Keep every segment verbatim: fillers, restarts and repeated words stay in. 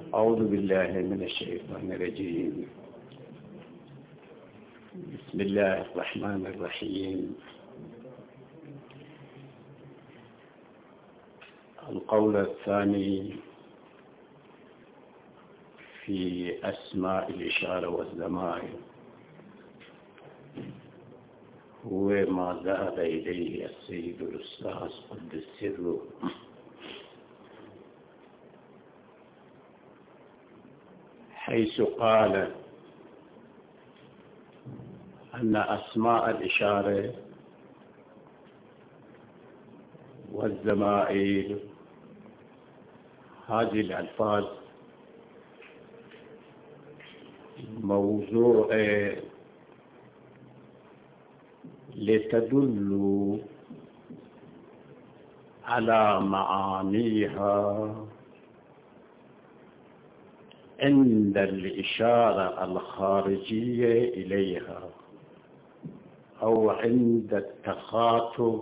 أعوذ بالله من الشيطان الرجيم. بسم الله الرحمن الرحيم. القول الثاني في أسماء الإشارة والضمائر هو ما ذهب إليه السيد الأستاذ قدس سره، حيث قال أن أسماء الإشارة والضمائر هذه الألفاظ موضوعة لتدل على معانيها عند الإشارة الخارجية إليها أو عند التخاطب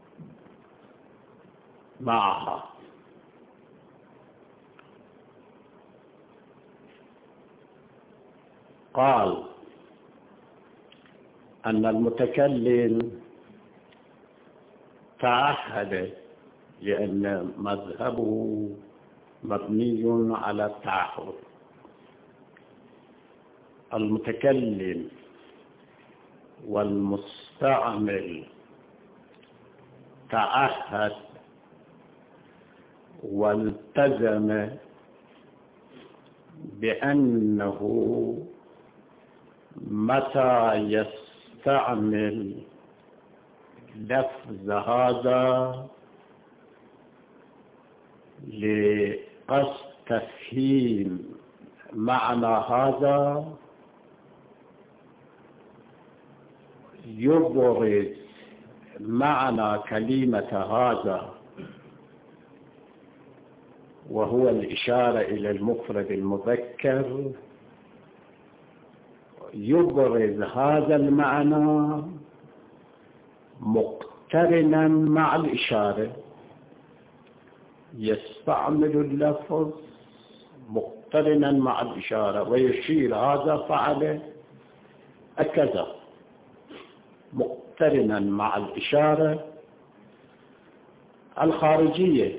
معها. قال أن المتكلم تعهد، لأن مذهبه مبني على التعهد. المتكلم والمستعمل تعهد والتزم بأنه متى يستعمل لفظ هذا لقصد تفهيم معنى هذا يبرز معنى كلمة هذا، وهو الإشارة إلى المفرد المذكر، يبرز هذا المعنى مقترنا مع الإشارة، يستعمل اللفظ مقترنا مع الإشارة ويشير هذا فعل كذا، مقترنا مع الإشارة الخارجية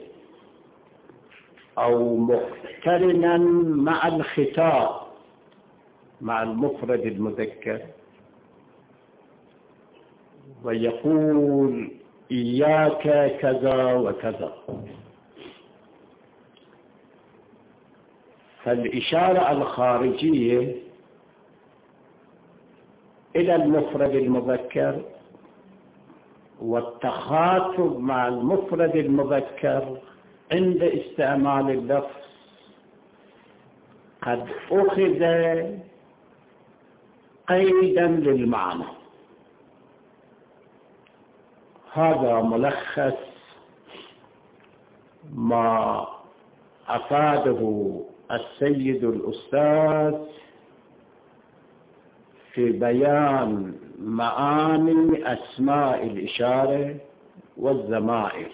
أو مقترنا مع الخطاب مع المفرد المذكر، ويقول إياك كذا وكذا. فالإشارة الخارجية إلى المفرد المذكر والتخاطب مع المفرد المذكر عند استعمال اللفظ قد أخذ قيدا للمعنى. هذا ملخص ما أفاده السيد الأستاذ في بيان معاني أسماء الإشارة والضمائر.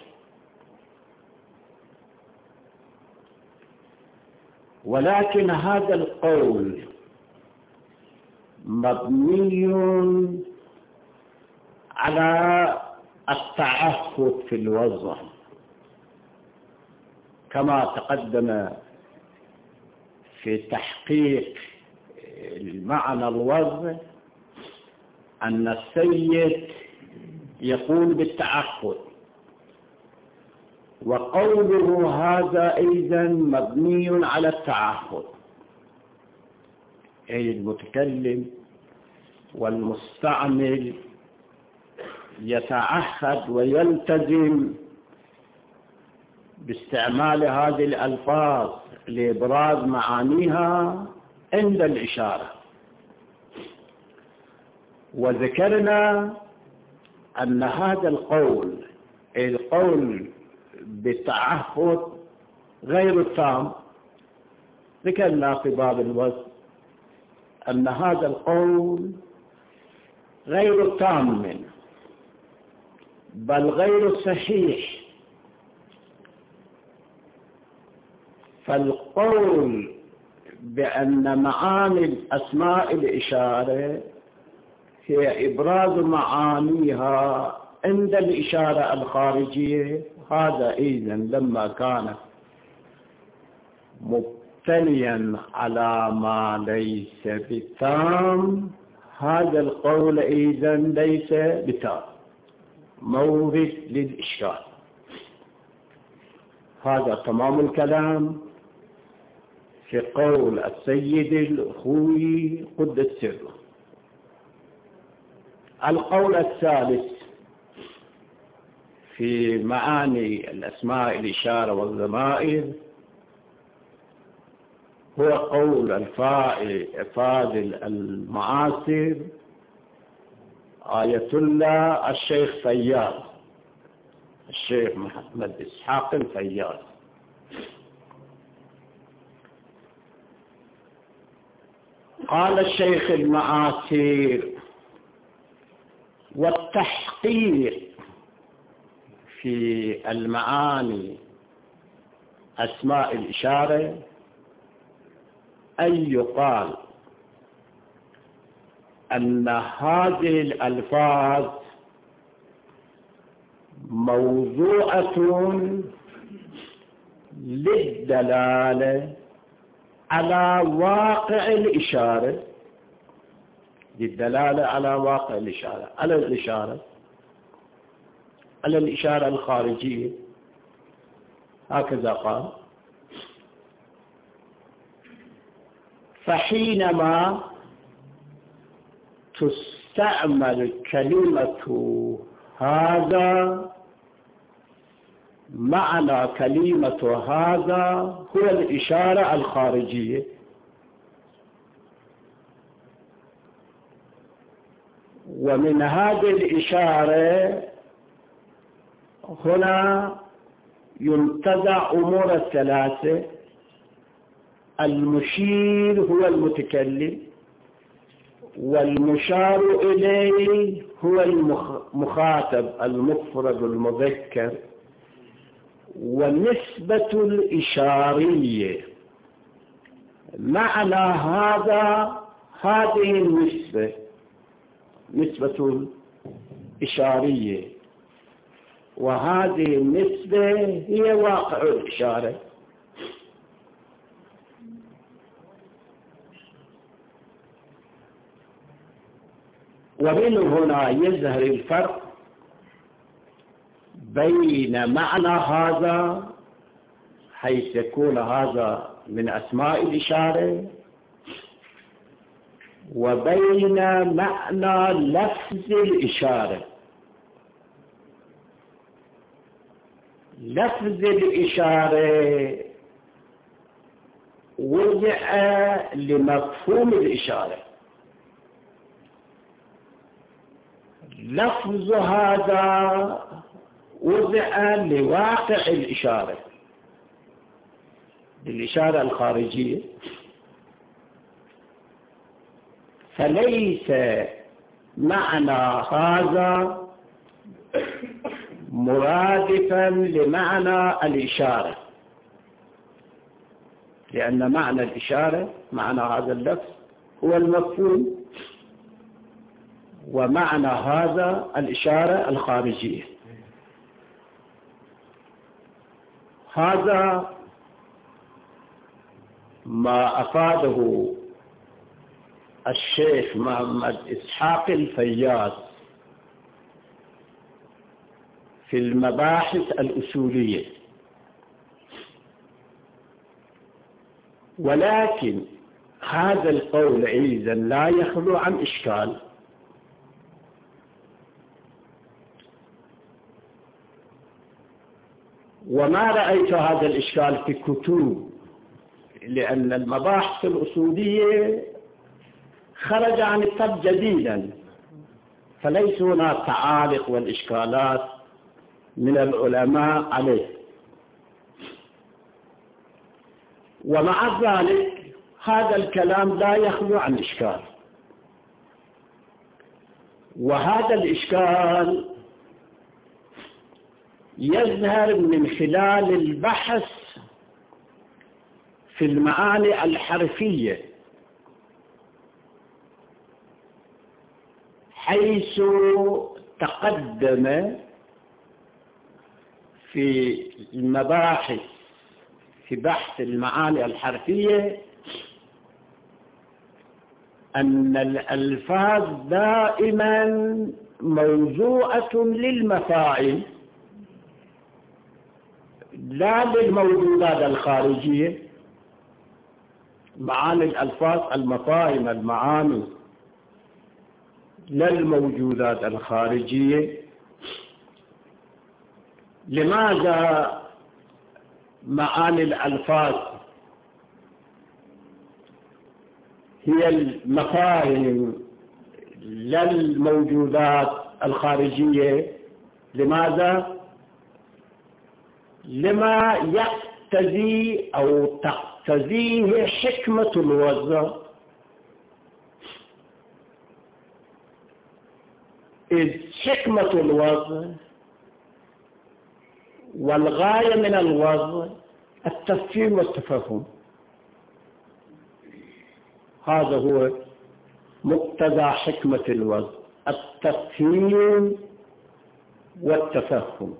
ولكن هذا القول مبني على التعهد في الوضع، كما تقدم في تحقيق المعنى الوضع أن السيد يقول بالتعهد، وقوله هذا أيضا مبني على التعهد، أي المتكلم والمستعمل يتعهد ويلتزم باستعمال هذه الألفاظ لإبراز معانيها عند الإشارة. وذكرنا أن هذا القول القول بالتعهد غير التام، ذكرنا في باب الوزن أن هذا القول غير تام بل غير صحيح. فالقول بأن معاني الأسماء الإشارة هي إبراز معانيها عند الإشارة الخارجية. هذا إذن لما كان مبتنيا على ما ليس بتام، هذا القول إذن ليس بتام، مورد للإشكال. هذا تمام الكلام في قول السيد الخوي قدس سره. القول الثالث في معاني الأسماء الإشارة والضمائر هو قول الفاضل المعاصر آية الله الشيخ فياض، الشيخ محمد إسحاق الفياض. قال الشيخ المعاصر: والتحقيق في المعاني أسماء الإشارة أن يقال أن هذه الألفاظ موضوعة للدلالة على واقع الإشارة، للدلالة على واقع الإشارة، على الإشارة على الإشارة الخارجية. هكذا قال. فحينما تستعمل كلمة هذا، معنى كلمة هذا هو الإشارة الخارجية، ومن هذه الإشارة هنا ينتزع أمور الثلاثة: المشير هو المتكلم، والمشار إليه هو المخاطب المفرد المذكر، والنسبة الإشارية. معنى هذا هذه النسبة نسبة إشارية، وهذه النسبة هي واقع الإشارة. ومن هنا يظهر الفرق بين معنى هذا، حيث يكون هذا من أسماء الإشارة، وبين معنى لفظ الإشارة. لفظ الإشارة وضع لمفهوم الإشارة، لفظ هذا وضع لواقع الإشارة، للإشارة الخارجية. فليس معنى هذا مرادفا لمعنى الإشارة، لأن معنى الإشارة، معنى هذا اللفظ هو المفهوم، ومعنى هذا الإشارة الخارجية. هذا ما أفاده الشيخ محمد إسحاق الفياض في المباحث الأصولية. ولكن هذا القول أيضا لا يخلو عن إشكال، وما رأيت هذا الإشكال في كتب، لأن المباحث الأصولية خرج عن الطب جديدا، فليس هناك تعالق والإشكالات من العلماء عليه. ومع ذلك هذا الكلام لا يخلو عن إشكال، وهذا الإشكال يظهر من خلال البحث في المعاني الحرفية، حيث تقدم في المباحث في بحث المعاني الحرفية أن الألفاظ دائما موضوعة للمفاعل لا للموجودات الخارجية. معاني الألفاظ المفاهيم المعاني لا الموجودات الخارجية. لماذا معاني الألفاظ هي المفاهيم لا الموجودات الخارجية؟ لماذا؟ لما يقتضي أو تقتضيه حكمة الوضع، إذ حكمة الوضع والغاية من الوضع التفهيم والتفهم. هذا هو مقتضى حكمة الوضع، التفهيم والتفهم.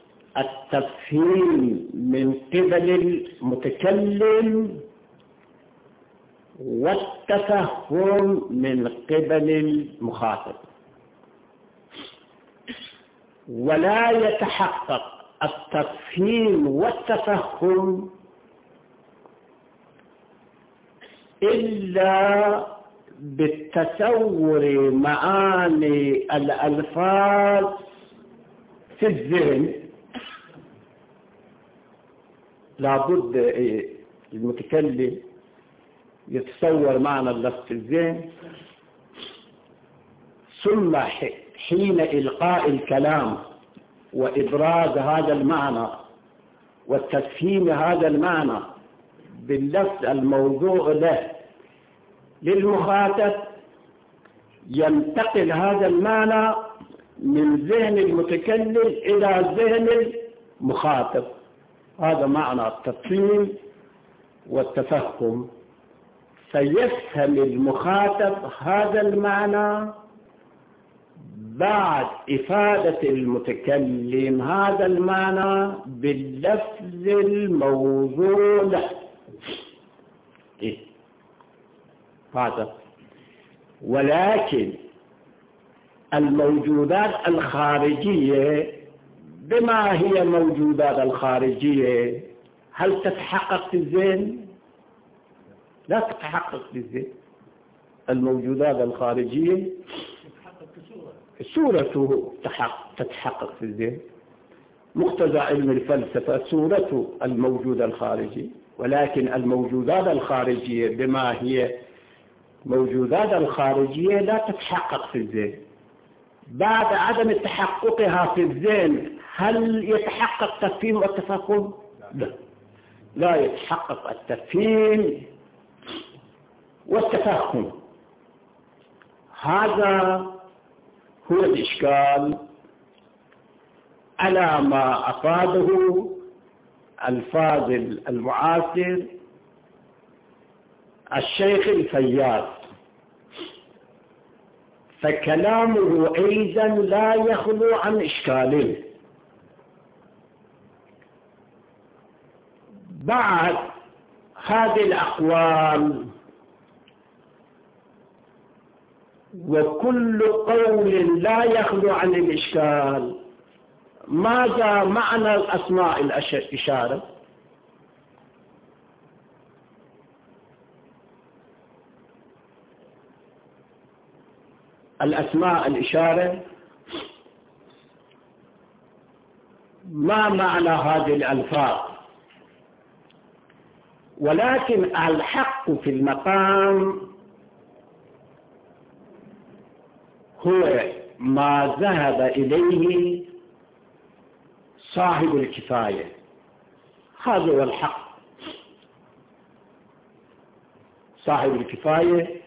التفهيم من قبل المتكلم والتفهم من قبل المخاطب. ولا يتحقق التفهيم والتفهم إلا بالتصور معاني الألفاظ في الذهن. لابد المتكلم يتصور معنى اللفظ في الذهن، ثم حين إلقاء الكلام وإبراز هذا المعنى والتفهيم هذا المعنى باللفظ الموضوع له للمخاطب، ينتقل هذا المعنى من ذهن المتكلم إلى ذهن المخاطب. هذا معنى التفهيم والتفهم. فيفهم المخاطب هذا المعنى بعد إفادة المتكلم هذا المعنى باللفظ الموضوع له. إيه؟ هذا. ولكن الموجودات الخارجية، بما هي الموجودات الخارجية؟ هل تتحقق في الذهن؟ لا تتحقق في الذهن. الموجودات الخارجية صورته تتحقق في الذهن. مقتضى علم الفلسفة صورته الموجودة الخارجي، ولكن الموجودات الخارجية بما هي موجودات الخارجية لا تتحقق في الذهن. بعد عدم تحققها في الذهن هل يتحقق التفهيم والتفهم؟ لا، لا يتحقق التفهيم والتفهم. هذا هو الإشكال على ما أفاده الفاضل المعاصر الشيخ الفياض. فكلامه أيضا لا يخلو عن إشكالين. بعد هذه الأقوال وكل قول لا يخلو عن الإشكال، ماذا معنى الأسماء الإشارة؟ الأسماء الإشارة ما معنى هذه الألفاظ؟ ولكن الحق في المقام هو ما ذهب إليه صاحب الكفاية. هذا هو الحق. صاحب الكفاية،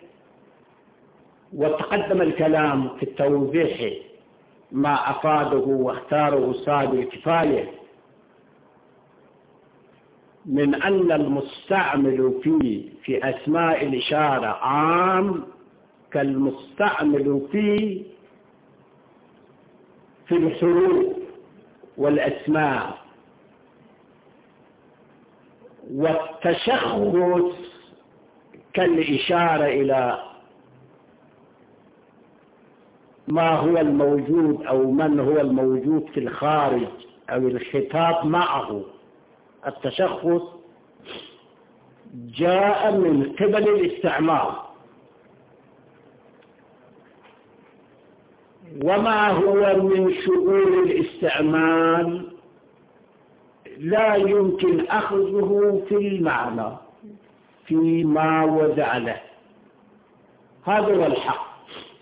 وتقدم الكلام في التوضيح ما أفاده واختاره صاحب الكفاية من أن المستعمل في في أسماء الإشارة عام كالمستعمل في في الحروف والأسماء، والتشخص كالإشارة إلى ما هو الموجود أو من هو الموجود في الخارج أو الخطاب معه. التشخص جاء من قبل الاستعمال، وما هو من شؤون الاستعمال لا يمكن أخذه في المعنى فيما وضع له. هذا هو الحق.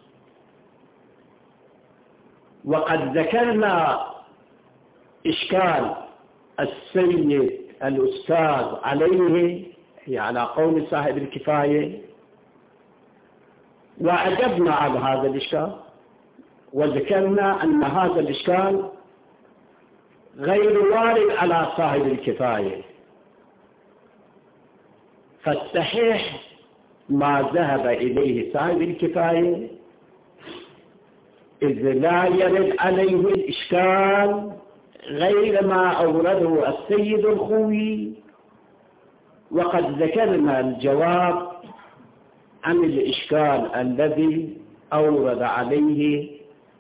وقد ذكرنا إشكال السيد الأستاذ عليه هي على قول صاحب الكفاية، وأجبنا على هذا الإشكال، وذكرنا أن هذا الإشكال غير وارد على صاحب الكفاية، فالصحيح ما ذهب إليه صاحب الكفاية، إذ لا يرد عليه الإشكال غير ما أورده السيد الخوي. وقد ذكرنا الجواب عن الإشكال الذي أورد عليه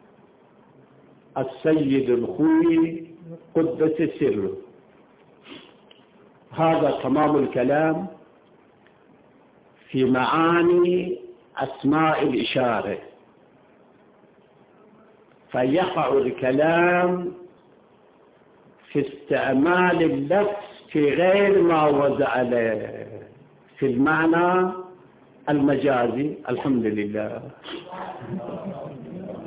السيد الخوي قدس سره. هذا تمام الكلام في معاني أسماء الإشارة. فيقع الكلام في استعمال اللفظ في غير ما وضع له في المعنى المجازي. الحمد لله.